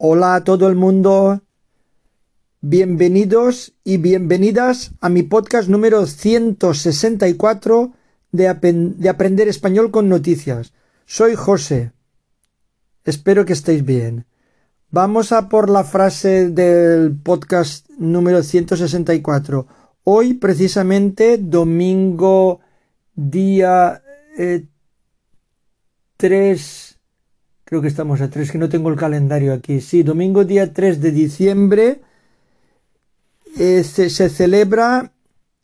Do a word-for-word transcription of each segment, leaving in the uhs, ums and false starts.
Hola a todo el mundo, bienvenidos y bienvenidas a mi podcast número ciento sesenta y cuatro de, Apen- de Aprender Español con Noticias. Soy José, espero que estéis bien. Vamos a por la frase del podcast número ciento sesenta y cuatro. Hoy precisamente, domingo día eh, tres... Creo que estamos a tres, que no tengo el calendario aquí. Sí, domingo día tres de diciembre eh, se, se celebra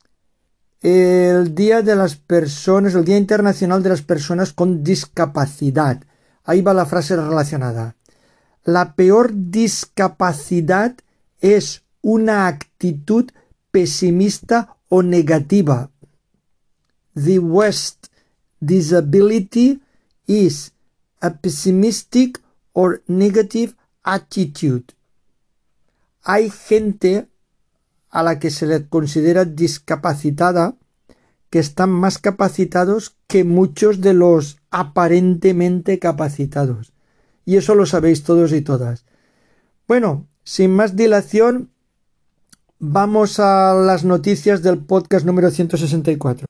el Día de las Personas, el Día Internacional de las Personas con Discapacidad. Ahí va la frase relacionada. La peor discapacidad es una actitud pesimista o negativa. The worst disability is a pessimistic or negative attitude. Hay gente a la que se le considera discapacitada que están más capacitados que muchos de los aparentemente capacitados. Y eso lo sabéis todos y todas. Bueno, sin más dilación, vamos a las noticias del podcast número ciento sesenta y cuatro.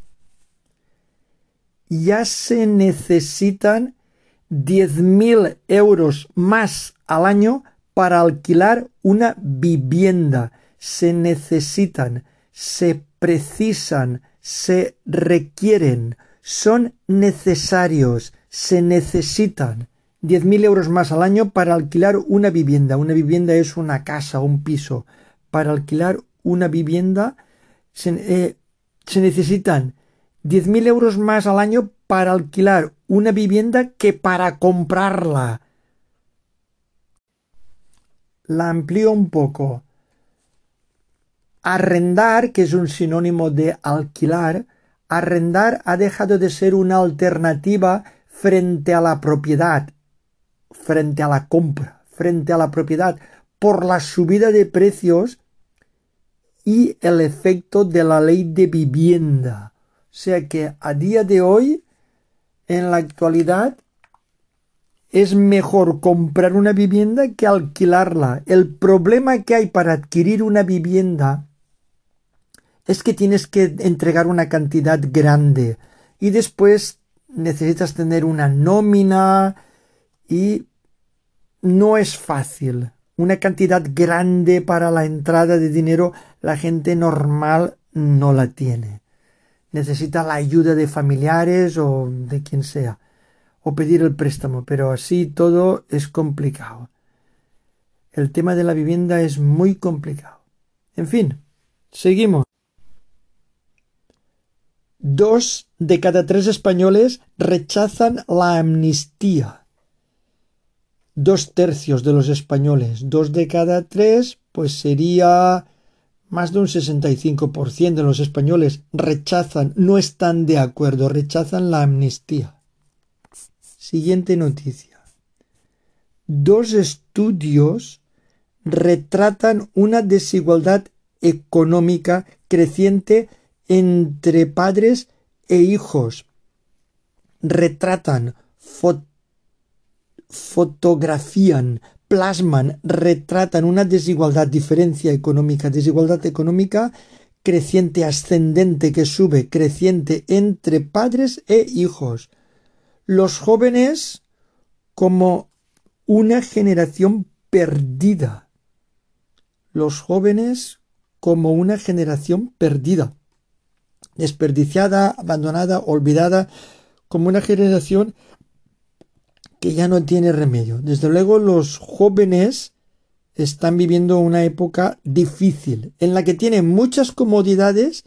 Ya se necesitan diez mil euros más al año para alquilar una vivienda. Se necesitan, se precisan, se requieren, son necesarios, se necesitan diez mil euros más al año para alquilar una vivienda. Una vivienda es una casa, un piso. Para alquilar una vivienda se, eh, se necesitan diez mil euros más al año para alquilar una vivienda que para comprarla. La amplío un poco. Arrendar, que es un sinónimo de alquilar, arrendar ha dejado de ser una alternativa frente a la propiedad, frente a la compra, frente a la propiedad, por la subida de precios y el efecto de la ley de vivienda. O sea que a día de hoy, en la actualidad, es mejor comprar una vivienda que alquilarla. El problema que hay para adquirir una vivienda es que tienes que entregar una cantidad grande y después necesitas tener una nómina y no es fácil. Una cantidad grande para la entrada de dinero la gente normal no la tiene. Necesita la ayuda de familiares o de quien sea, o pedir el préstamo, pero así todo es complicado. El tema de la vivienda es muy complicado. En fin, seguimos. Dos de cada tres españoles rechazan la amnistía. Dos tercios de los españoles, dos de cada tres, pues sería más de un sesenta y cinco por ciento de los españoles rechazan, no están de acuerdo, rechazan la amnistía. Siguiente noticia. Dos estudios retratan una desigualdad económica creciente entre padres e hijos. Retratan, fo- fotografían, plasman, retratan una desigualdad, diferencia económica, desigualdad económica creciente, ascendente, que sube, creciente entre padres e hijos. Los jóvenes como una generación perdida. Los jóvenes como una generación perdida, desperdiciada, abandonada, olvidada, como una generación que ya no tiene remedio. Desde luego los jóvenes están viviendo una época difícil, en la que tienen muchas comodidades,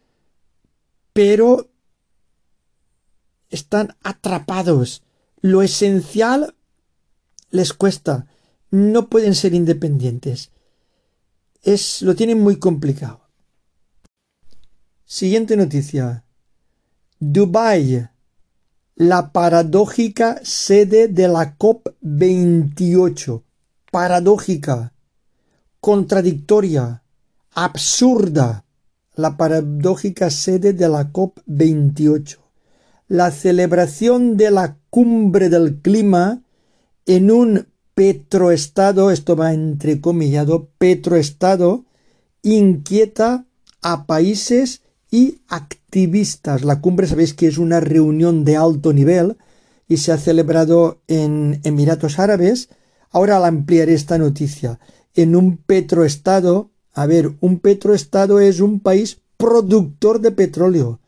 pero están atrapados. Lo esencial les cuesta. No pueden ser independientes. Es, lo tienen muy complicado. Siguiente noticia. Dubái, la paradójica sede de la COP veintiocho. Paradójica, contradictoria, absurda. La paradójica sede de la COP veintiocho. La celebración de la cumbre del clima en un petroestado, esto va entrecomillado, petroestado inquieta a países y activistas. La cumbre sabéis que es una reunión de alto nivel y se ha celebrado en Emiratos Árabes. Ahora la ampliaré esta noticia. En un petroestado, a ver, un petroestado es un país productor de petróleo.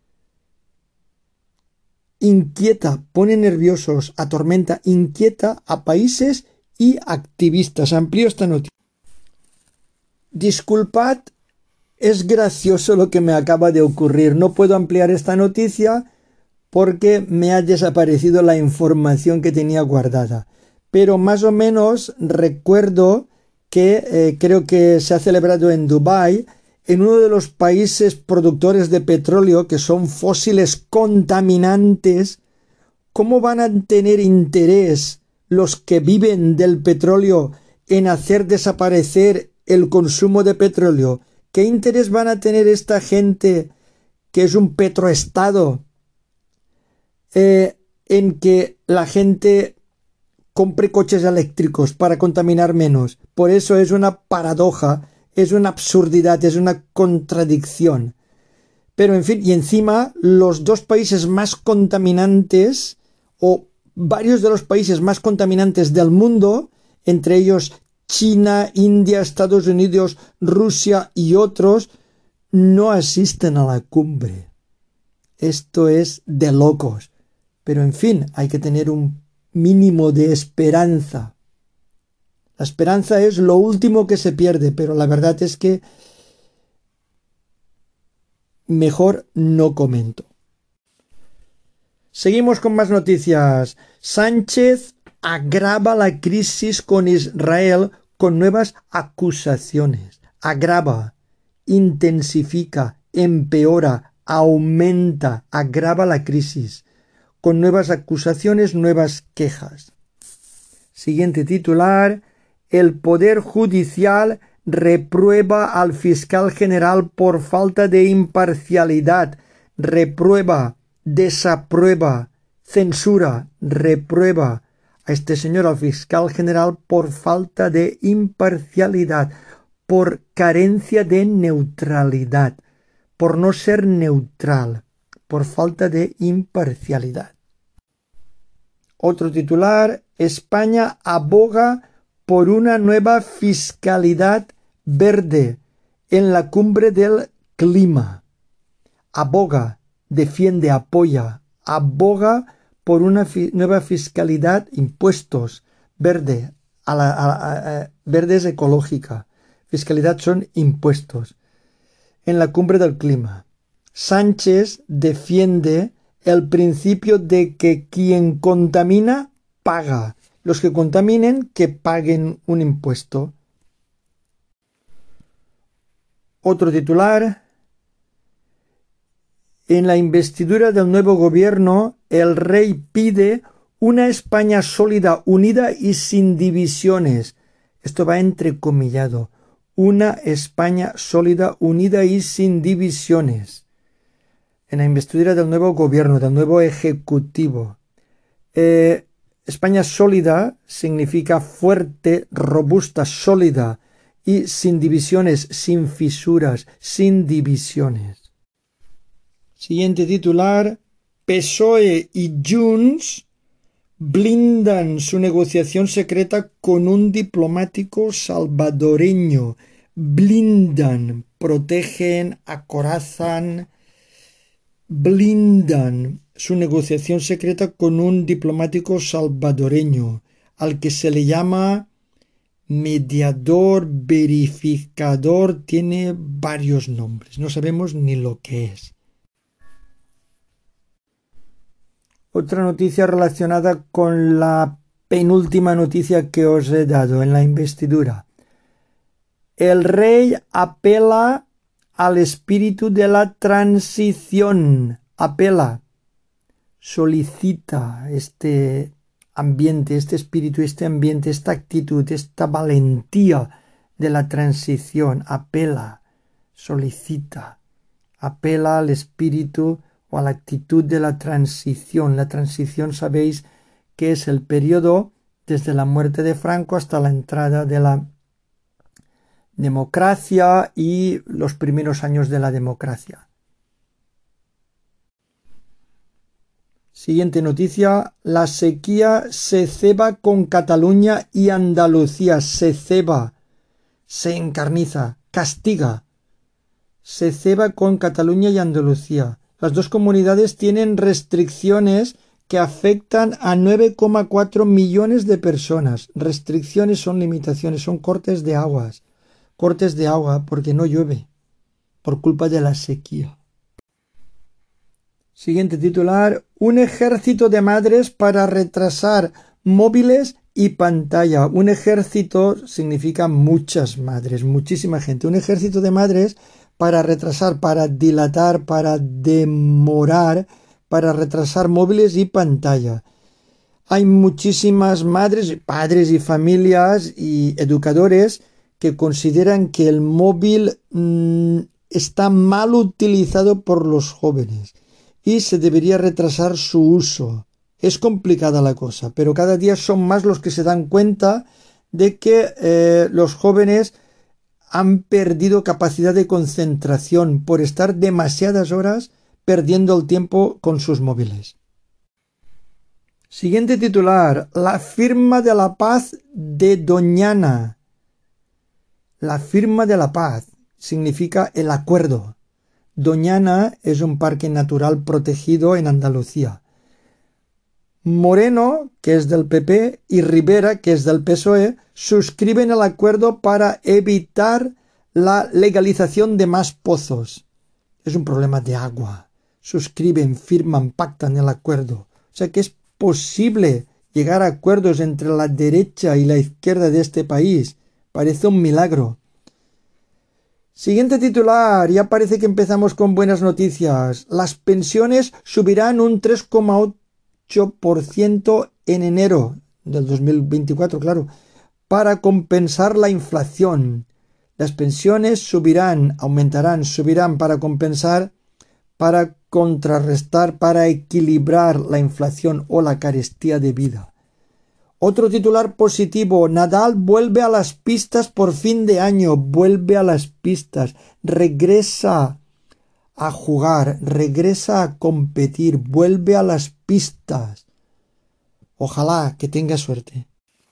Inquieta, pone nerviosos, atormenta, inquieta a países y activistas. Amplío esta noticia. Disculpad, es gracioso lo que me acaba de ocurrir. No puedo ampliar esta noticia porque me ha desaparecido la información que tenía guardada. Pero más o menos recuerdo que eh, creo que se ha celebrado en Dubái, en uno de los países productores de petróleo, que son fósiles contaminantes. ¿Cómo van a tener interés los que viven del petróleo en hacer desaparecer el consumo de petróleo? ¿Qué interés van a tener esta gente, que es un petroestado, eh, en que la gente compre coches eléctricos para contaminar menos? Por eso es una paradoja, es una absurdidad, es una contradicción. Pero en fin, y encima los dos países más contaminantes, o varios de los países más contaminantes del mundo, entre ellos China, India, Estados Unidos, Rusia y otros, no asisten a la cumbre. Esto es de locos. Pero en fin, hay que tener un mínimo de esperanza. La esperanza es lo último que se pierde, pero la verdad es que mejor no comento. Seguimos con más noticias. Sánchez agrava la crisis con Israel con nuevas acusaciones. Agrava, intensifica, empeora, aumenta, agrava la crisis con nuevas acusaciones, nuevas quejas. Siguiente titular. El Poder Judicial reprueba al fiscal general por falta de imparcialidad. Reprueba, desaprueba, censura, reprueba a este señor, al fiscal general, por falta de imparcialidad, por carencia de neutralidad, por no ser neutral, por falta de imparcialidad. Otro titular. España aboga por una nueva fiscalidad verde en la cumbre del clima. Aboga, defiende, apoya, aboga por una fi- nueva fiscalidad, impuestos, verde, a la, a, a, a, verde es ecológica, fiscalidad son impuestos, en la cumbre del clima. Sánchez defiende el principio de que quien contamina, paga. Los que contaminen, que paguen un impuesto. Otro titular. En la investidura del nuevo gobierno, el rey pide una España sólida, unida y sin divisiones. Esto va entrecomillado. Una España sólida, unida y sin divisiones. En la investidura del nuevo gobierno, del nuevo ejecutivo. Eh, España sólida significa fuerte, robusta, sólida y sin divisiones, sin fisuras, sin divisiones. Siguiente titular. P S O E y Junts blindan su negociación secreta con un diplomático salvadoreño. Blindan, protegen, acorazan, blindan su negociación secreta con un diplomático salvadoreño, al que se le llama mediador, verificador, tiene varios nombres, no sabemos ni lo que es. Otra noticia relacionada con la penúltima noticia que os he dado en la investidura. El rey apela al espíritu de la transición, apela, solicita este ambiente, este espíritu, este ambiente, esta actitud, esta valentía de la transición, apela, solicita, apela al espíritu o a la actitud de la transición. La transición, sabéis que es el periodo desde la muerte de Franco hasta la entrada de la democracia y los primeros años de la democracia. Siguiente noticia, la sequía se ceba con Cataluña y Andalucía, se ceba, se encarniza, castiga, se ceba con Cataluña y Andalucía. Las dos comunidades tienen restricciones que afectan a nueve coma cuatro millones de personas. Restricciones son limitaciones, son cortes de aguas, cortes de agua porque no llueve, por culpa de la sequía. Siguiente titular, un ejército de madres para retrasar móviles y pantalla. Un ejército significa muchas madres, muchísima gente. Un ejército de madres para retrasar, para dilatar, para demorar, para retrasar móviles y pantalla. Hay muchísimas madres, padres y familias y educadores que consideran que el móvil mmm, está mal utilizado por los jóvenes y se debería retrasar su uso. Es complicada la cosa, pero cada día son más los que se dan cuenta de que eh, los jóvenes han perdido capacidad de concentración por estar demasiadas horas perdiendo el tiempo con sus móviles. Siguiente titular, la firma de la paz de Doñana. La firma de la paz significa el acuerdo. Doñana es un parque natural protegido en Andalucía. Moreno, que es del P P, y Rivera, que es del P S O E, suscriben el acuerdo para evitar la legalización de más pozos. Es un problema de agua. Suscriben, firman, pactan el acuerdo. O sea que es posible llegar a acuerdos entre la derecha y la izquierda de este país. Parece un milagro. Siguiente titular, ya parece que empezamos con buenas noticias. Las pensiones subirán un tres coma ocho por ciento en enero del dos mil veinticuatro, claro, para compensar la inflación. Las pensiones subirán, aumentarán, subirán para compensar, para contrarrestar, para equilibrar la inflación o la carestía de vida. Otro titular positivo, Nadal vuelve a las pistas por fin de año, vuelve a las pistas, regresa a jugar, regresa a competir, vuelve a las pistas. Ojalá que tenga suerte.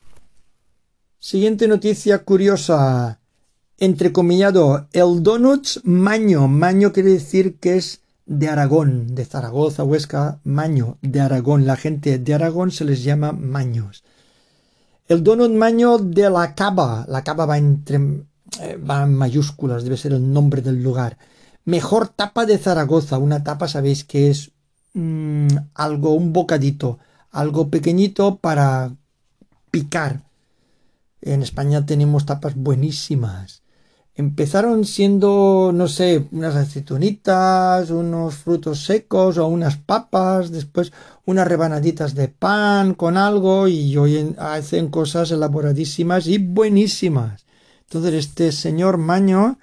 Siguiente noticia curiosa, entrecomillado, el Donuts Maño. Maño quiere decir que es de Aragón, de Zaragoza, Huesca, Maño, de Aragón. La gente de Aragón se les llama maños. El donut Maño de la Cava, la Cava va, entre, eh, va en mayúsculas, debe ser el nombre del lugar. Mejor tapa de Zaragoza, una tapa sabéis que es mmm, algo, un bocadito, algo pequeñito para picar. En España tenemos tapas buenísimas. Empezaron siendo, no sé, unas aceitunitas, unos frutos secos o unas papas, después unas rebanaditas de pan con algo y hoy hacen cosas elaboradísimas y buenísimas. Entonces este señor Maño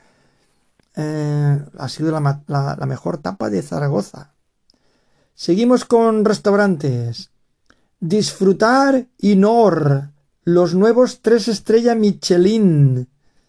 eh, ha sido la, la, la mejor tapa de Zaragoza. Seguimos con restaurantes. Disfrutar y Nor, los nuevos tres estrella Michelin.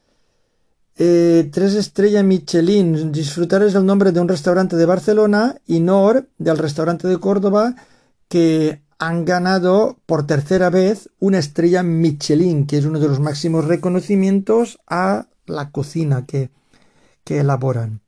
Eh, tres estrella Michelin. Disfrutar es el nombre de un restaurante de Barcelona y Nor del restaurante de Córdoba que han ganado por tercera vez una estrella Michelin, que es uno de los máximos reconocimientos a la cocina que, que elaboran.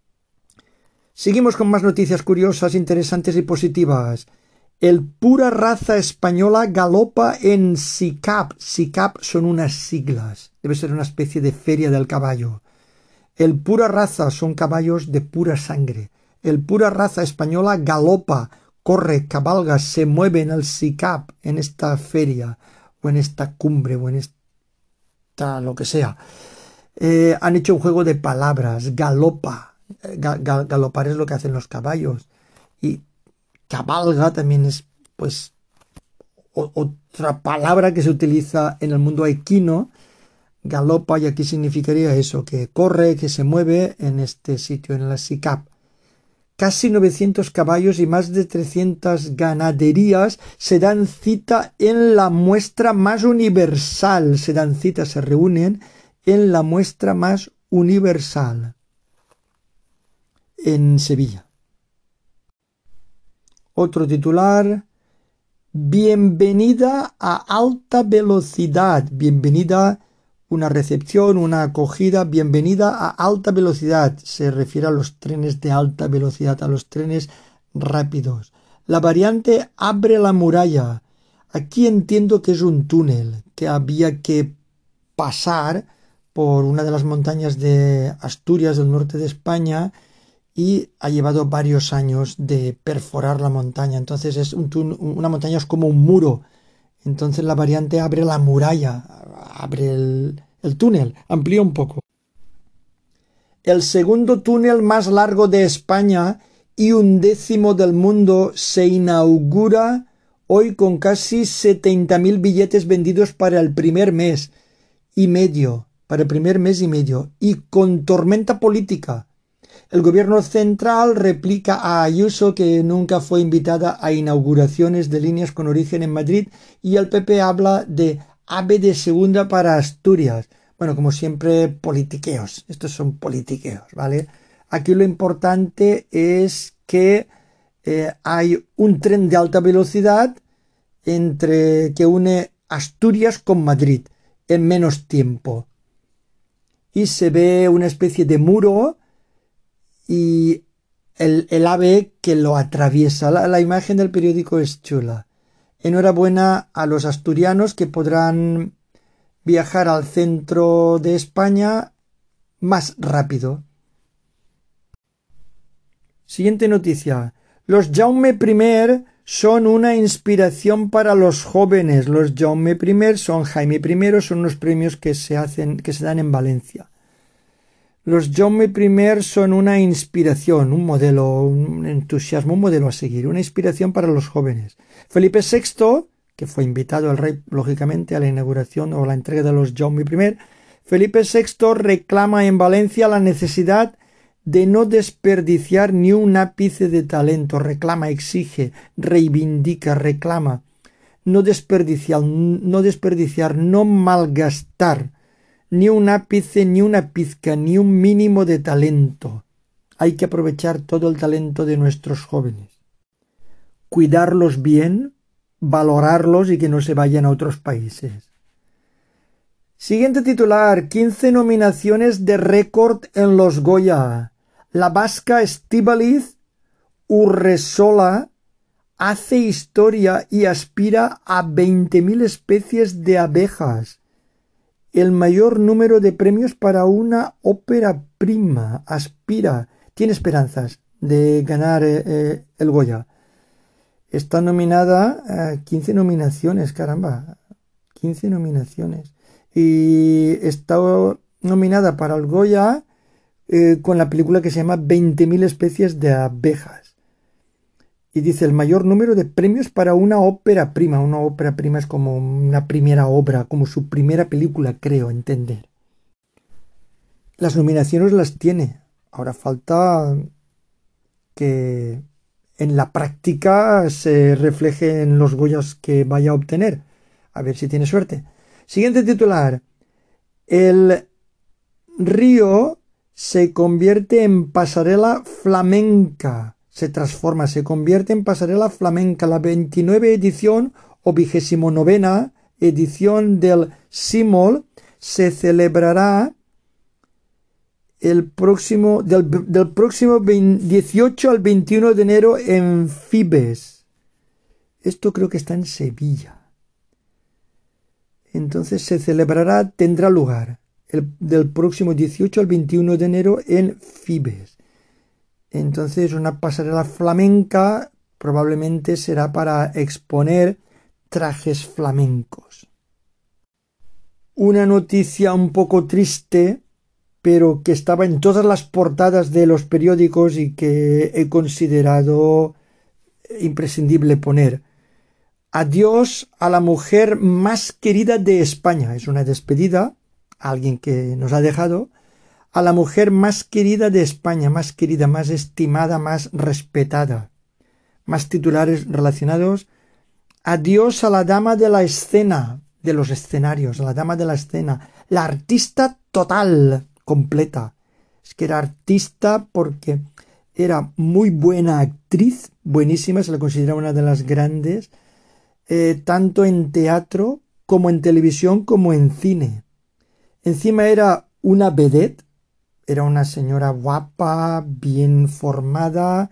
Seguimos con más noticias curiosas, interesantes y positivas. El pura raza española galopa en SICAP. SICAP son unas siglas. Debe ser una especie de feria del caballo. El pura raza son caballos de pura sangre. El pura raza española galopa, corre, cabalga, se mueve en el SICAP, en esta feria, o en esta cumbre, o en esta lo que sea. Eh, han hecho un juego de palabras, galopa. Gal, gal, galopar es lo que hacen los caballos. Y cabalga también es, pues, o, otra palabra que se utiliza en el mundo equino. Galopa, y aquí significaría eso, que corre, que se mueve en este sitio, en la SICAP. casi novecientos caballos y más de trescientas ganaderías se dan cita en la muestra más universal, se dan cita, se reúnen en la muestra más universal en Sevilla. Otro titular: bienvenida a alta velocidad, bienvenida, una recepción, una acogida, bienvenida a alta velocidad, se refiere a los trenes de alta velocidad, a los trenes rápidos. La variante abre la muralla, aquí entiendo que es un túnel que había que pasar por una de las montañas de Asturias, del norte de España, y ha llevado varios años de perforar la montaña. Entonces es un tun- una montaña es como un muro. Entonces la variante abre la muralla, abre el, el túnel, amplía un poco. El segundo túnel más largo de España y undécimo del mundo se inaugura hoy con casi setenta mil billetes vendidos para el primer mes y medio, para el primer mes y medio, y con tormenta política. El gobierno central replica a Ayuso, que nunca fue invitada a inauguraciones de líneas con origen en Madrid, y el P P habla de AVE de segunda para Asturias. Bueno, como siempre, politiqueos. Estos son politiqueos, ¿vale? Aquí lo importante es que eh, hay un tren de alta velocidad entre que une Asturias con Madrid en menos tiempo. Y se ve una especie de muro y el, el ave que lo atraviesa. La, la imagen del periódico es chula. Enhorabuena a los asturianos que podrán viajar al centro de España más rápido. Siguiente noticia. Los Jaume I son una inspiración para los jóvenes. Los Jaume I son Jaime I, son unos premios que se hacen, que se dan en Valencia. Los Jaume I son una inspiración, un modelo, un entusiasmo, un modelo a seguir, una inspiración para los jóvenes. Felipe sexto, que fue invitado al rey, lógicamente, a la inauguración o la entrega de los Jaume I, Felipe sexto reclama en Valencia la necesidad de no desperdiciar ni un ápice de talento, reclama, exige, reivindica, reclama, no desperdiciar, no desperdiciar, no malgastar ni un ápice, ni una pizca, ni un mínimo de talento. Hay que aprovechar todo el talento de nuestros jóvenes, cuidarlos bien, valorarlos y que no se vayan a otros países. Siguiente titular: quince nominaciones de récord en los Goya. La vasca Estíbaliz Urresola hace historia y aspira a veinte mil especies de abejas, el mayor número de premios para una ópera prima. Aspira, tiene esperanzas de ganar eh, eh, el Goya. Está nominada a quince nominaciones, caramba, quince nominaciones. Y está nominada para el Goya eh, con la película que se llama veinte mil especies de abejas. Y dice el mayor número de premios para una ópera prima. Una ópera prima es como una primera obra, como su primera película, creo entender. Las nominaciones las tiene. Ahora falta que en la práctica se refleje en los Goyas que vaya a obtener. A ver si tiene suerte. Siguiente titular. El río se convierte en pasarela flamenca. Se transforma, se convierte en pasarela flamenca. La veintinueve edición o vigésimo novena edición del Simol se celebrará el próximo, del, del próximo dieciocho al veintiuno de enero en Fibes. Esto creo que está en Sevilla. Entonces se celebrará, tendrá lugar el, del próximo dieciocho al veintiuno de enero en Fibes. Entonces una pasarela flamenca probablemente será para exponer trajes flamencos. Una noticia un poco triste, pero que estaba en todas las portadas de los periódicos y que he considerado imprescindible poner. Adiós a la mujer más querida de España. Es una despedida a alguien que nos ha dejado. a la mujer más querida de España, más querida, más estimada, más respetada. Más titulares relacionados. Adiós a la dama de la escena, de los escenarios, a la dama de la escena, la artista total, completa. Es que era artista porque era muy buena actriz, buenísima, se la considera una de las grandes, eh, tanto en teatro como en televisión como en cine. Encima era una vedette, era una señora guapa, bien formada,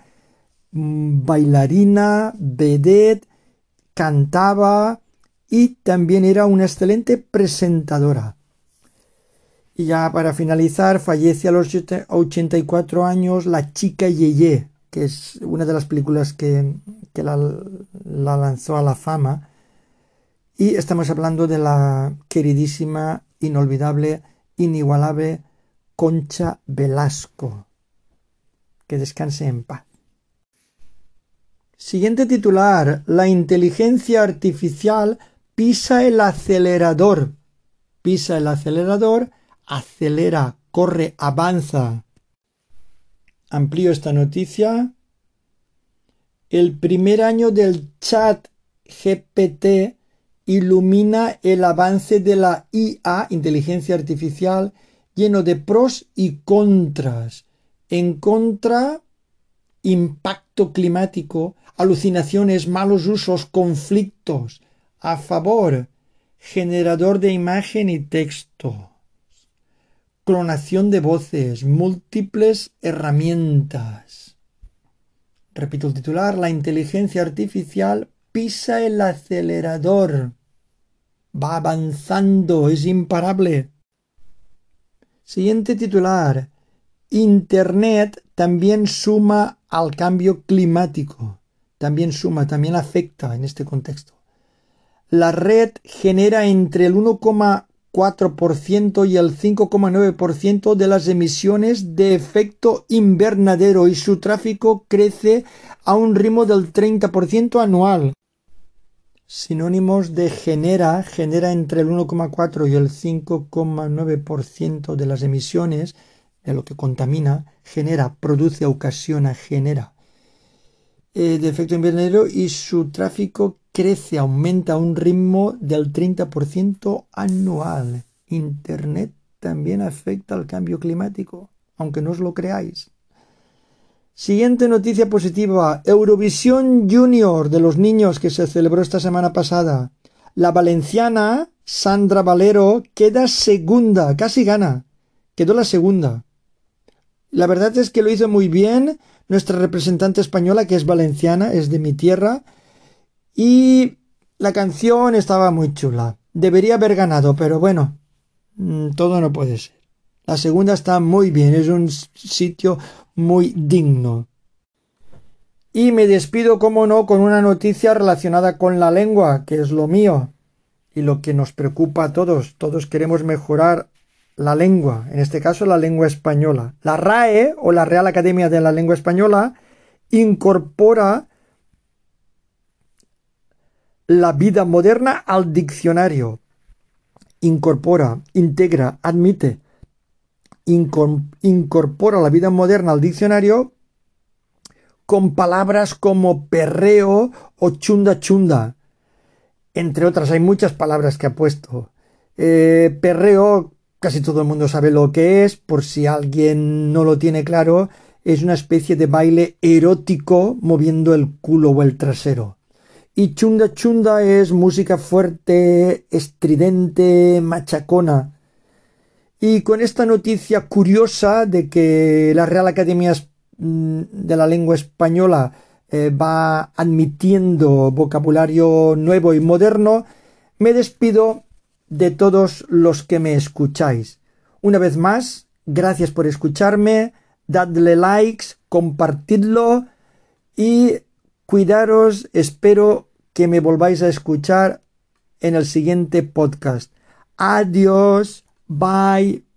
bailarina, vedette, cantaba y también era una excelente presentadora. Y ya para finalizar, fallece a los ochenta y cuatro años la chica Yeye, que es una de las películas que, que la, la lanzó a la fama. Y estamos hablando de la queridísima, inolvidable, inigualable Concha Velasco. Que descanse en paz. Siguiente titular. La inteligencia artificial pisa el acelerador. Pisa el acelerador, acelera, corre, avanza. Amplío esta noticia. El primer año del chat G P T ilumina el avance de la I A, inteligencia artificial, lleno de pros y contras. En contra, impacto climático, alucinaciones, malos usos, conflictos. A favor, generador de imagen y texto, clonación de voces, múltiples herramientas. Repito el titular, la inteligencia artificial pisa el acelerador. Va avanzando, es imparable. Siguiente titular. Internet también suma al cambio climático. También suma, también afecta en este contexto. La red genera entre el uno coma cuatro por ciento y el cinco coma nueve por ciento de las emisiones de efecto invernadero y su tráfico crece a un ritmo del treinta por ciento anual. Sinónimos de genera, genera entre el uno coma cuatro y el cinco coma nueve por ciento de las emisiones de lo que contamina, genera, produce, ocasiona, genera eh, de efecto invernadero y su tráfico crece, aumenta a un ritmo del treinta por ciento anual. Internet también afecta al cambio climático, aunque no os lo creáis. Siguiente noticia positiva. Eurovisión Junior de los niños que se celebró esta semana pasada. La valenciana Sandra Valero queda segunda, casi gana. Quedó la segunda. La verdad es que lo hizo muy bien nuestra representante española, que es valenciana, es de mi tierra. Y la canción estaba muy chula. Debería haber ganado, pero bueno, todo no puede ser. La segunda está muy bien, es un sitio muy digno. Y me despido, como no, con una noticia relacionada con la lengua, que es lo mío y lo que nos preocupa a todos. Todos queremos mejorar la lengua, en este caso la lengua española. La R A E, o la Real Academia de la Lengua Española, incorpora la vida moderna al diccionario. Incorpora, integra, admite, incorpora la vida moderna al diccionario con palabras como perreo o chunda chunda. Entre otras, hay muchas palabras que ha puesto. Eh, perreo, casi todo el mundo sabe lo que es, por si alguien no lo tiene claro, es una especie de baile erótico moviendo el culo o el trasero. Y chunda chunda es música fuerte, estridente, machacona. Y con esta noticia curiosa de que la Real Academia de la Lengua Española eh, va admitiendo vocabulario nuevo y moderno, me despido de todos los que me escucháis. Una vez más, gracias por escucharme, dadle likes, compartidlo y cuidaros, espero que me volváis a escuchar en el siguiente podcast. Adiós, bye.